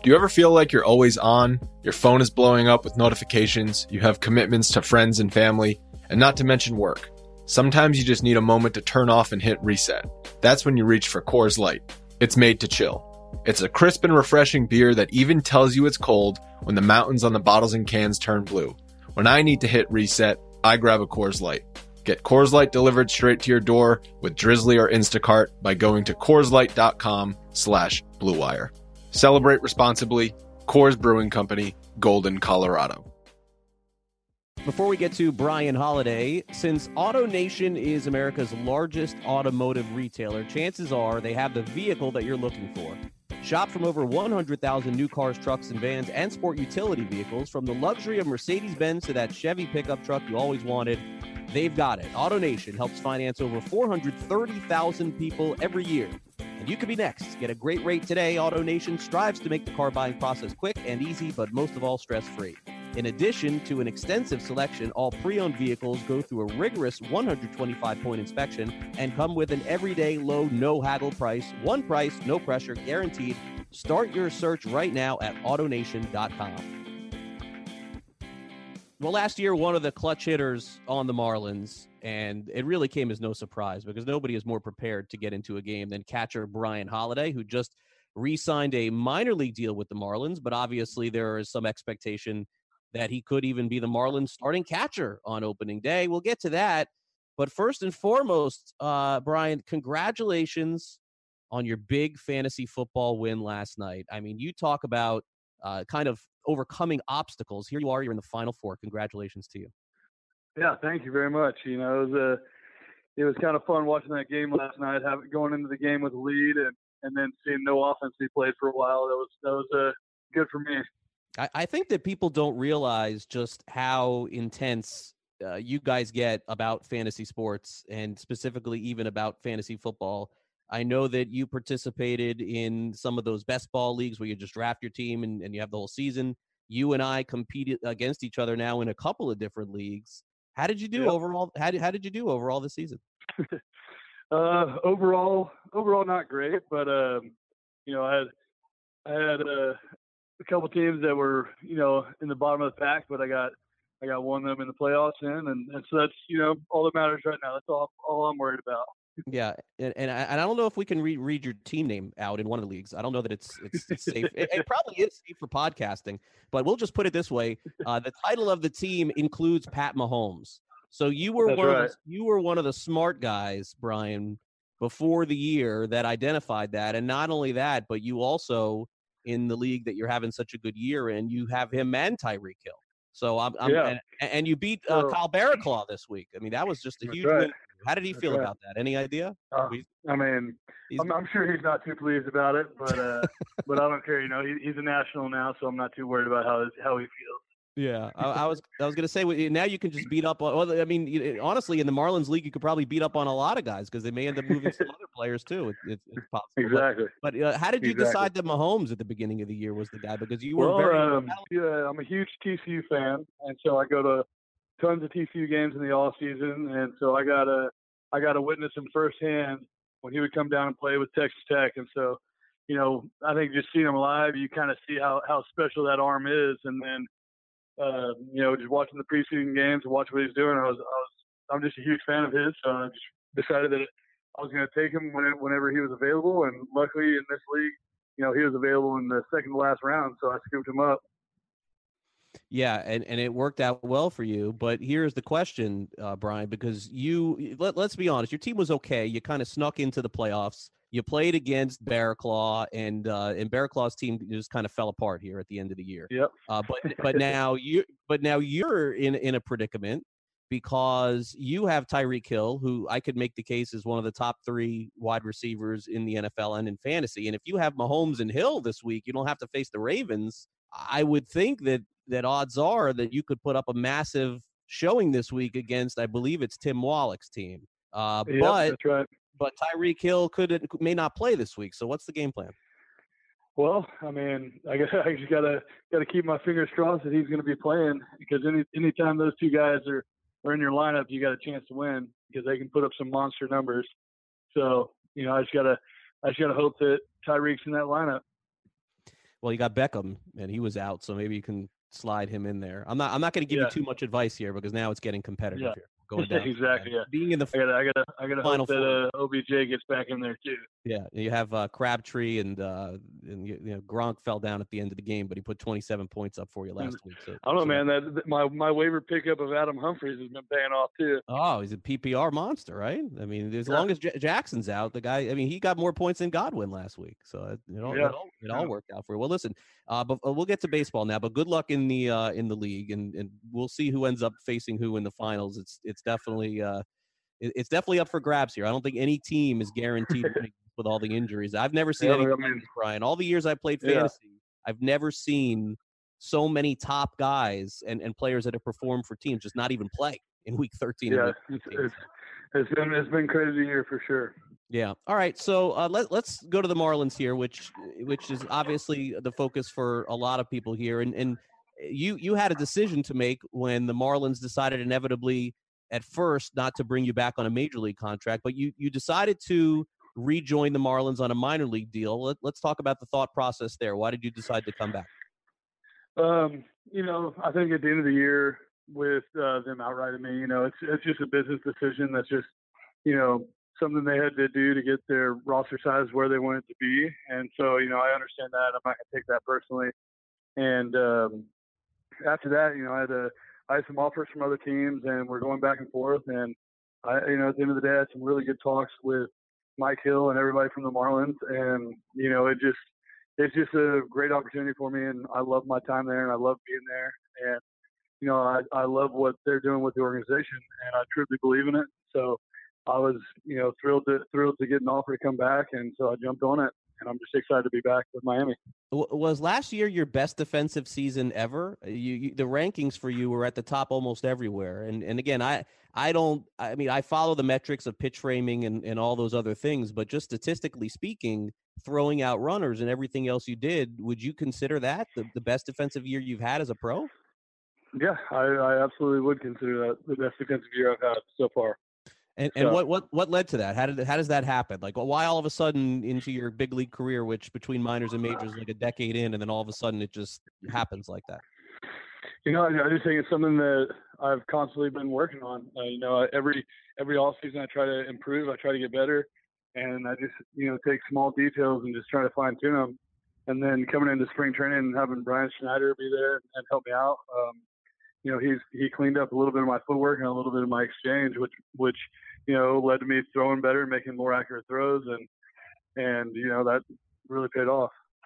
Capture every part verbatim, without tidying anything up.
Do you ever feel like you're always on? Your phone is blowing up with notifications, you have commitments to friends and family, and not to mention work. Sometimes you just need a moment to turn off and hit reset. That's when you reach for Coors Light. It's made to chill. It's a crisp and refreshing beer that even tells you it's cold when the mountains on the bottles and cans turn blue. When I need to hit reset, I grab a Coors Light. Get Coors Light delivered straight to your door with Drizzly or Instacart by going to CoorsLight.com slash Blue Wire. Celebrate responsibly. Coors Brewing Company, Golden, Colorado. Before we get to Brian Holiday, since AutoNation is America's largest automotive retailer, chances are they have the vehicle that you're looking for. Shop from over one hundred thousand new cars, trucks, and vans, and sport utility vehicles, from the luxury of Mercedes-Benz to that Chevy pickup truck you always wanted. They've got it. AutoNation helps finance over four hundred thirty thousand people every year. And you could be next. Get a great rate today. AutoNation strives to make the car buying process quick and easy, but most of all, stress-free. In addition to an extensive selection, all pre-owned vehicles go through a rigorous one hundred twenty-five point inspection and come with an everyday low, no-haggle price. One price, no pressure, guaranteed. Start your search right now at AutoNation dot com. Well, last year, one of the clutch hitters on the Marlins, and it really came as no surprise because nobody is more prepared to get into a game than catcher Brian Holiday, who just re-signed a minor league deal with the Marlins, but obviously there is some expectation that he could even be the Marlins starting catcher on opening day. We'll get to that. But first and foremost, uh, Brian, congratulations on your big fantasy football win last night. I mean, you talk about uh, kind of overcoming obstacles. Here you are, you're in the Final Four. Congratulations to you. Yeah, thank you very much. You know, it was, a, it was kind of fun watching that game last night, having going into the game with a lead and, and then seeing no offense be played for a while. That was that was uh, good for me. I, I think that people don't realize just how intense uh, you guys get about fantasy sports and specifically even about fantasy football. I know that you participated in some of those best ball leagues where you just draft your team and, and you have the whole season. You and I competed against each other now in a couple of different leagues. How did you do yep. overall? How did, how did you do overall this season? uh, overall, overall not great, but um, you know, I had I had uh, a couple teams that were, you know, in the bottom of the pack, but I got I got one of them in the playoffs in, and, and so that's, you know, all that matters right now. That's all all I'm worried about. Yeah, and and I, and I don't know if we can read read your team name out in one of the leagues. I don't know that it's it's, it's safe. It, it probably is safe for podcasting, but we'll just put it this way: uh, the title of the team includes Pat Mahomes. So you were That's one right. of the, you were one of the smart guys, Brian, before the year that identified that, and not only that, but you also in the league that you're having such a good year in, you have him and Tyreek Hill. So I'm, I'm yeah. and, and you beat uh, so, Kyle Barraclaw this week. I mean, that was just a That's huge right. win. How did he That's feel right. about that? Any idea? Uh, I mean, I'm, I'm sure he's not too pleased about it, but uh, but I don't care. You know, he, he's a national now, so I'm not too worried about how his, how he feels. Yeah, I, I was I was gonna say now you can just beat up on. Well, I mean, you, honestly, in the Marlins league, you could probably beat up on a lot of guys because they may end up moving some other players too. It, it, it's possible. Exactly. But, but uh, how did you exactly. decide that Mahomes at the beginning of the year was the guy? Because you were well, very. Um, yeah, I'm a huge T C U fan, and so I go to tons of T C U games in the off season, and so I got to I got to witness him firsthand when he would come down and play with Texas Tech, and so. You know, I think just seeing him live, you kind of see how, how special that arm is, and then. Uh, you know, just watching the preseason games and watching what he's doing, I was, I was, I'm just a huge fan of his. So I just decided that I was going to take him when, whenever he was available. And luckily in this league, you know, he was available in the second to last round. So I scooped him up. Yeah. And, and it worked out well for you. But here's the question, uh, Brian, because you, let, let's be honest, your team was okay. You kind of snuck into the playoffs. You played against Barraclaw, and uh, and Barraclaw's team just kind of fell apart here at the end of the year. Yep. Uh, but but now you but now you're in in a predicament because you have Tyreek Hill, who I could make the case is one of the top three wide receivers in the N F L and in fantasy. And if you have Mahomes and Hill this week, you don't have to face the Ravens. I would think that that odds are that you could put up a massive showing this week against, I believe it's Tim Wallach's team. Uh, yep, but that's right. But Tyreek Hill could may not play this week. So what's the game plan? Well, I mean, I guess I just gotta gotta keep my fingers crossed that he's going to be playing, because any anytime those two guys are, are in your lineup, you got a chance to win because they can put up some monster numbers. So you know, I just gotta I just gotta hope that Tyreek's in that lineup. Well, you got Beckham, and he was out, so maybe you can slide him in there. I'm not. I'm not going to give Yeah. you too much advice here because now it's getting competitive Yeah. here. Going down exactly. Yeah. being in the I gotta, I gotta, I gotta Final hope that uh, O B J gets back in there too. Yeah, you have uh, Crabtree and uh, and you, you know Gronk fell down at the end of the game, but he put twenty-seven points up for you last week. So I don't know, so man. That, that my my waiver pickup of Adam Humphries has been paying off too. Oh, he's a P P R monster, right? I mean, as Yeah. long as J- Jackson's out, the guy. I mean, he got more points than Godwin last week, so it, it all Yeah. it all, it all Yeah. worked out for you. Well, listen, uh, but uh, we'll get to baseball now. But good luck in the uh, in the league, and, and we'll see who ends up facing who in the finals. It's it's definitely. Uh, It's definitely up for grabs here. I don't think any team is guaranteed winning with all the injuries. I've never seen Yeah, anything I like mean- this, Brian. All the years I played Yeah. fantasy, I've never seen so many top guys and, and players that have performed for teams just not even play in week thirteen. Yeah, and it's, it's it's been it's been crazy year for sure. Yeah. All right. So uh, let, let's go to the Marlins here, which which is obviously the focus for a lot of people here. And and you you had a decision to make when the Marlins decided inevitably at first not to bring you back on a major league contract, but you you decided to rejoin the Marlins on a minor league deal. Let, let's talk about the thought process there. Why did you decide to come back? Um, you know, I think at the end of the year with uh, them outrighting me, you know, it's it's just a business decision. That's just, you know, something they had to do to get their roster size where they wanted to be. And so, you know, I understand that. I'm not going to take that personally. And um, after that, you know, I had a, I had some offers from other teams, and we're going back and forth. And I, you know, at the end of the day, I had some really good talks with Mike Hill and everybody from the Marlins. And you know, it just, it's just a great opportunity for me, and I love my time there, and I love being there. And you know, I, I love what they're doing with the organization, and I truly believe in it. So I was, you know, thrilled to thrilled to get an offer to come back, and so I jumped on it. And I'm just excited to be back with Miami. Was last year your best defensive season ever? You, you, the rankings for you were at the top almost everywhere. And and again, I I don't. I mean, I follow the metrics of pitch framing and, and all those other things, but just statistically speaking, throwing out runners and everything else you did, would you consider that the, the best defensive year you've had as a pro? Yeah, I, I absolutely would consider that the best defensive year I've had so far. And and So- what, what what led to that? How did how does that happen? Like, why all of a sudden into your big league career, which between minors and majors, like a decade in, and then all of a sudden it just happens like that? You know, I, I just think it's something that I've constantly been working on. Uh, you know, every every off season I try to improve, I try to get better, and I just you know take small details and just try to fine tune them. And then coming into spring training and having Brian Schneider be there and help me out, um, you know, he's he cleaned up a little bit of my footwork and a little bit of my exchange, which which you know led to me throwing better, making more accurate throws, and and you know that really paid off.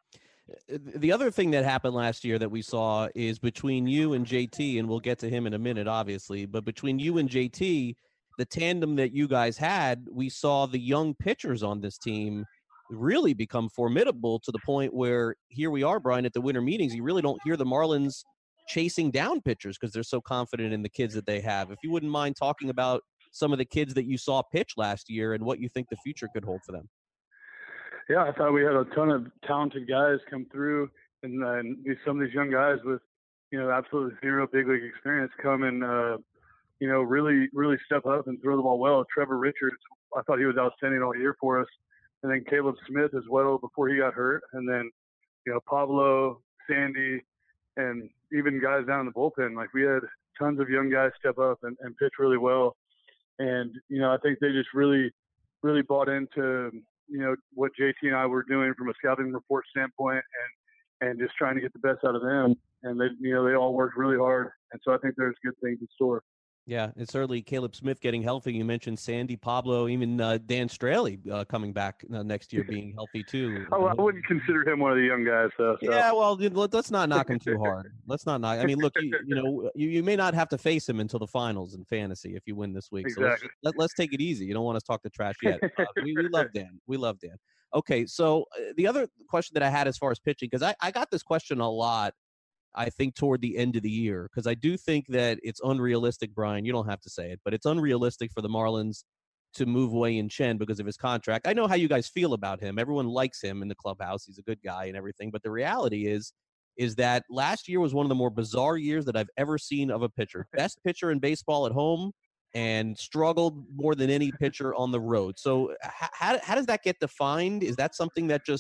The other thing that happened last year that we saw is between you and J T, and we'll get to him in a minute, obviously, but between you and J T, the tandem that you guys had, we saw the young pitchers on this team really become formidable to the point where here we are, Brian, at the winter meetings. You really don't hear the Marlins chasing down pitchers because they're so confident in the kids that they have. If you wouldn't mind talking about some of the kids that you saw pitch last year and what you think the future could hold for them. Yeah, I thought we had a ton of talented guys come through, and, uh, and these, some of these young guys with, you know, absolutely zero big league experience come and, uh, you know, really, really step up and throw the ball well. Trevor Richards, I thought he was outstanding all year for us. And then Caleb Smith as well before he got hurt. And then, you know, Pablo, Sandy, and even guys down in the bullpen. Like, we had tons of young guys step up and, and pitch really well. And, you know, I think they just really, really bought into, you know, what J T and I were doing from a scouting report standpoint, and, and just trying to get the best out of them. And they, you know, they all worked really hard. And so I think there's good things in store. Yeah, and certainly Caleb Smith getting healthy. You mentioned Sandy, Pablo, even uh, Dan Straley uh, coming back uh, next year being healthy too. I, I wouldn't consider him one of the young guys, though. So. Yeah, well, let's not knock him too hard. Let's not knock. I mean, look, you, you know, you, you may not have to face him until the finals in fantasy if you win this week. So Exactly. let's, let, let's take it easy. You don't want us to talk the trash yet. Uh, we, we love Dan. We love Dan. Okay, so uh, the other question that I had as far as pitching, because I, I got this question a lot, I think, toward the end of the year, because I do think that it's unrealistic, Brian, you don't have to say it, but it's unrealistic for the Marlins to move Wei Yin Chen because of his contract. I know how you guys feel about him. Everyone likes him in the clubhouse. He's a good guy and everything. But the reality is, is that last year was one of the more bizarre years that I've ever seen of a pitcher. Best pitcher in baseball at home and struggled more than any pitcher on the road. So how, how does that get defined? Is that something that just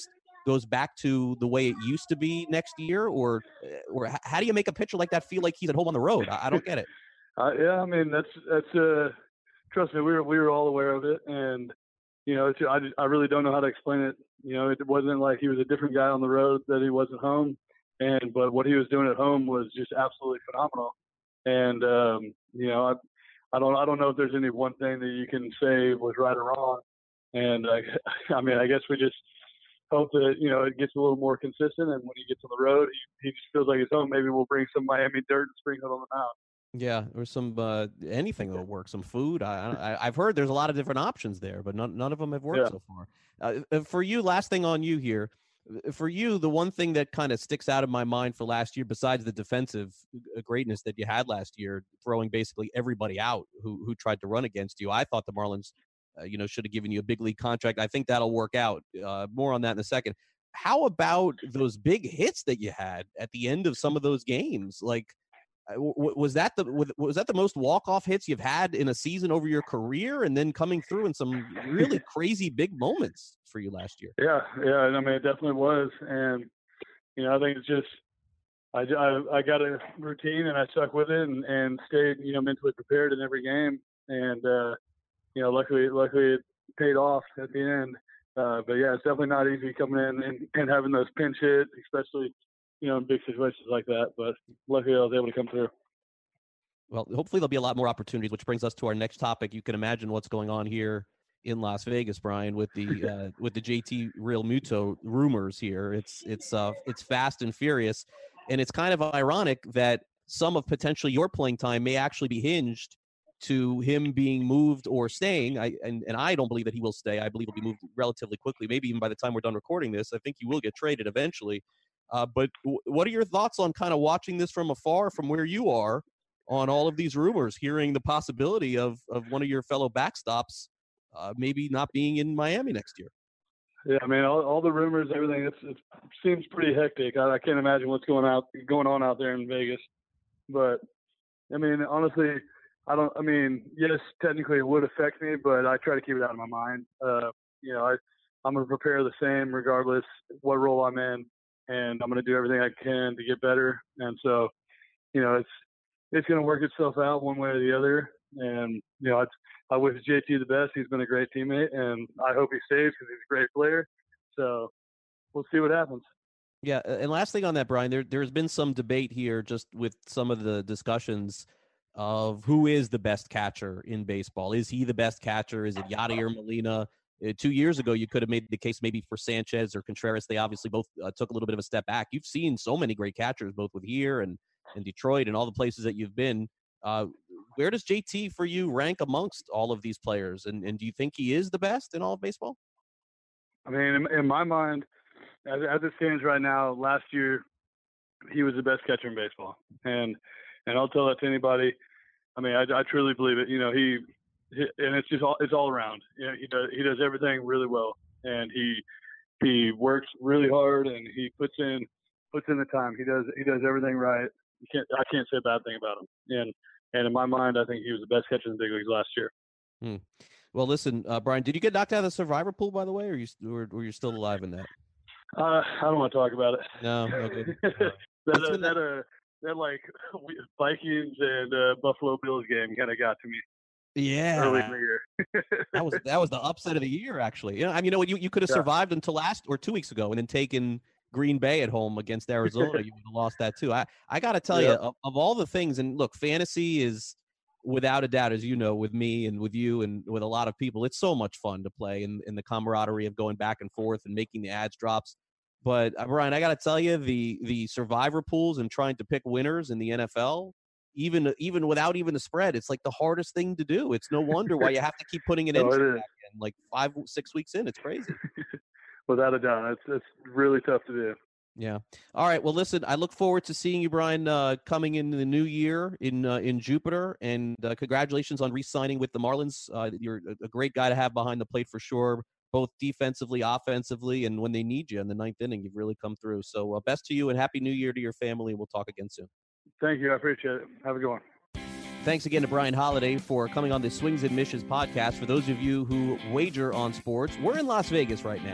goes back to the way it used to be next year, or or how do you make a pitcher like that feel like he's at home on the road? I, I don't get it. Uh, yeah, I mean that's that's uh, trust me, we were we were all aware of it, and you know, it's, I I really don't know how to explain it. You know, it wasn't like he was a different guy on the road that he wasn't home, and but what he was doing at home was just absolutely phenomenal. And um, you know, I I don't I don't know if there's any one thing that you can say was right or wrong. And uh, I mean, I guess we just hope that, you know, it gets a little more consistent, and when he gets on the road, he, he just feels like it's home. Maybe we'll bring some Miami dirt and sprinkle it on the mound. Yeah, or some uh, anything that'll work. Some food. I, I I've heard there's a lot of different options there, but none none of them have worked Yeah. so far. Uh, for you, last thing on you here. For you, the one thing that kind of sticks out of my mind for last year, besides the defensive greatness that you had last year, throwing basically everybody out who who tried to run against you, I thought the Marlins, uh, you know, should have given you a big league contract. I think that'll work out. Uh, more on that in a second. How about those big hits that you had at the end of some of those games? Like, was that the was that the most walk-off hits you've had in a season over your career, and then coming through in some really crazy big moments for you last year? Yeah, yeah, I mean it definitely was, and you know I think it's just I, I, I got a routine and I stuck with it and, and stayed you know mentally prepared in every game, and uh, you know luckily luckily it paid off at the end. Uh, but yeah, it's definitely not easy coming in and, and having those pinch hits, especially you know, in big situations like that. But luckily I was able to come through. Well, hopefully there'll be a lot more opportunities, which brings us to our next topic. You can imagine what's going on here in Las Vegas, Brian, with the uh, with the J T Realmuto rumors here. It's it's uh it's fast and furious, and it's kind of ironic that some of potentially your playing time may actually be hinged to him being moved or staying. I and, and I don't believe that he will stay. I believe he'll be moved relatively quickly, maybe even by the time we're done recording this. I think he will get traded eventually. Uh, but w- what are your thoughts on kind of watching this from afar, from where you are, on all of these rumors, hearing the possibility of, of one of your fellow backstops uh, maybe not being in Miami next year? Yeah, I mean, all, all the rumors, everything, it's, it seems pretty hectic. I, I can't imagine what's going out going on out there in Vegas. But, I mean, honestly, I don't – I mean, yes, technically it would affect me, but I try to keep it out of my mind. Uh, you know, I, I'm going to prepare the same regardless what role I'm in. And I'm going to do everything I can to get better. And so, you know, it's it's going to work itself out one way or the other. And, you know, it's, I wish J T the best. He's been a great teammate, and I hope he stays because he's a great player. So we'll see what happens. Yeah, and last thing on that, Brian, there, there's been some debate here just with some of the discussions of who is the best catcher in baseball. Is he the best catcher? Is it Yadier Molina? Uh, two years ago, you could have made the case maybe for Sanchez or Contreras. They obviously both uh, took a little bit of a step back. You've seen so many great catchers, both with here and, and Detroit and all the places that you've been. Uh, where does J T for you rank amongst all of these players? And, and do you think he is the best in all of baseball? I mean, in, in my mind, as, as it stands right now, last year, he was the best catcher in baseball. And and I'll tell that to anybody. I mean, I, I truly believe it. You know, he – and it's just all it's all around. You know, he does he does everything really well, and he he works really hard, and he puts in puts in the time. He does he does everything right. You can't I can't say a bad thing about him. And and in my mind, I think he was the best catcher in the big leagues last year. Hmm. Well, listen, uh, Brian, did you get knocked out of the Survivor pool, by the way, or you or were you still alive in that? Uh, I don't want to talk about it. No, okay. that uh, that uh, that like Vikings and uh, Buffalo Bills game kind of got to me. Yeah, early in the year. that was that was the upset of the year, actually. You know, I mean, you know, you you could have yeah. survived until last or two weeks ago, and then taken Green Bay at home against Arizona. You would have lost that too. I I got to tell yeah. you, of, of all the things, and look, fantasy is without a doubt, as you know, with me and with you and with a lot of people, it's so much fun to play, and in the camaraderie of going back and forth and making the ads drops. But uh, Brian, I got to tell you, the the Survivor pools and trying to pick winners in the N F L. Even even without even the spread, it's like the hardest thing to do. It's no wonder why you have to keep putting an no, entry it back in, like five, six weeks in. It's crazy. Without a doubt, it's it's really tough to do. Yeah. All right. Well, listen, I look forward to seeing you, Brian, uh, coming in the new year in uh, in Jupiter, and uh, congratulations on re-signing with the Marlins. Uh, you're a great guy to have behind the plate for sure, both defensively, offensively, and when they need you in the ninth inning, you've really come through. So uh, best to you, and Happy New Year to your family. We'll talk again soon. Thank you. I appreciate it. Have a good one. Thanks again to Brian Holiday for coming on the Swings and Mishes podcast. For those of you who wager on sports, we're in Las Vegas right now.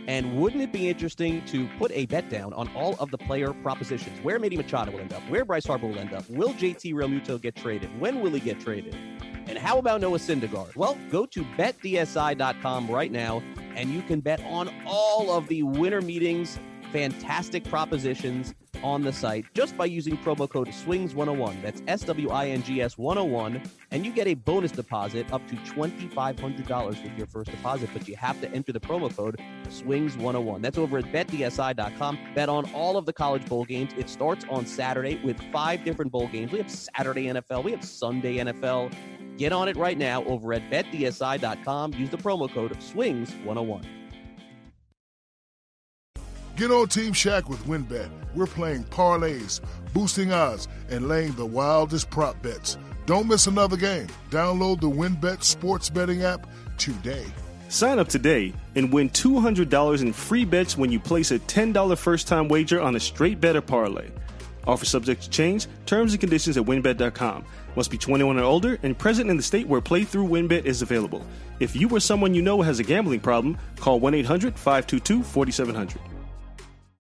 And wouldn't it be interesting to put a bet down on all of the player propositions? Where Manny Machado will end up, where Bryce Harper will end up, will J T Realmuto get traded, when will he get traded, and how about Noah Syndergaard? Well, go to bet D S I dot com right now, and you can bet on all of the winter meetings, fantastic propositions on the site just by using promo code swings one oh one. That's S W I N G S one oh one, and you get a bonus deposit up to twenty-five hundred dollars with your first deposit, but you have to enter the promo code swings one oh one. That's over at bet D S I dot com. Bet on all of the college bowl games. It starts on Saturday with five different bowl games. We have Saturday N F L. We have Sunday N F L. Get on it right now over at bet D S I dot com. Use the promo code swings one oh one. Get on Team Shaq with WinBet. We're playing parlays, boosting odds, and laying the wildest prop bets. Don't miss another game. Download the WinBet sports betting app today. Sign up today and win two hundred dollars in free bets when you place a ten dollars first-time wager on a straight bet or parlay. Offer subject to change. Terms and conditions at WinBet dot com. Must be twenty-one or older and present in the state where playthrough WinBet is available. If you or someone you know has a gambling problem, call one eight hundred five two two four seven zero zero.